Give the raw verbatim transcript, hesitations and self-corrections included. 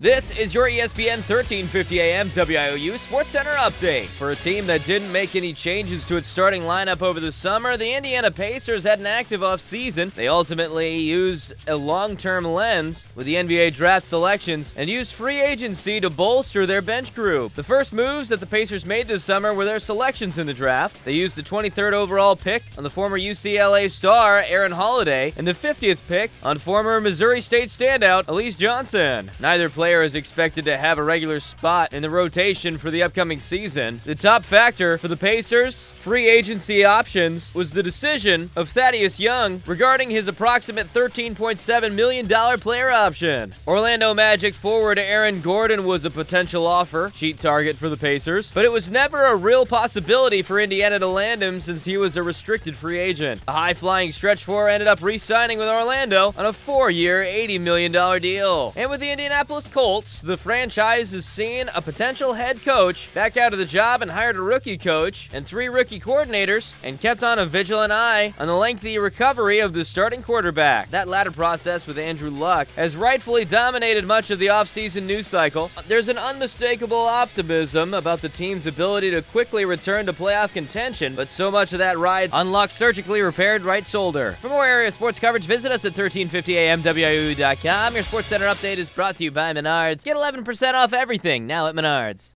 This is your E S P N thirteen fifty A M W I O U SportsCenter update. For a team that didn't make any changes to its starting lineup over the summer, the Indiana Pacers had an active offseason. They ultimately used a long-term lens with the N B A draft selections and used free agency to bolster their bench group. The first moves that the Pacers made this summer were their selections in the draft. They used the twenty-third overall pick on the former U C L A star Aaron Holiday and the fiftieth pick on former Missouri State standout Elise Johnson. Neither player is expected to have a regular spot in the rotation for the upcoming season. The top factor for the Pacers' free agency options was the decision of Thaddeus Young regarding his approximate thirteen point seven million dollars player option. Orlando Magic forward Aaron Gordon was a potential offer, cheat target for the Pacers, but it was never a real possibility for Indiana to land him since he was a restricted free agent. A high-flying stretch four ended up re-signing with Orlando on a four-year, eighty million dollars deal. And with the Indianapolis Colts, the franchise has seen a potential head coach back out of the job and hired a rookie coach and three rookie coordinators and kept on a vigilant eye on the lengthy recovery of the starting quarterback. That latter process with Andrew Luck has rightfully dominated much of the offseason news cycle. There's an unmistakable optimism about the team's ability to quickly return to playoff contention, but so much of that rides on Luck's surgically repaired right shoulder. For more area sports coverage, visit us at thirteen fifty A M W I O U dot com. Your SportsCenter update is brought to you by Menards. Get eleven percent off everything now at Menards.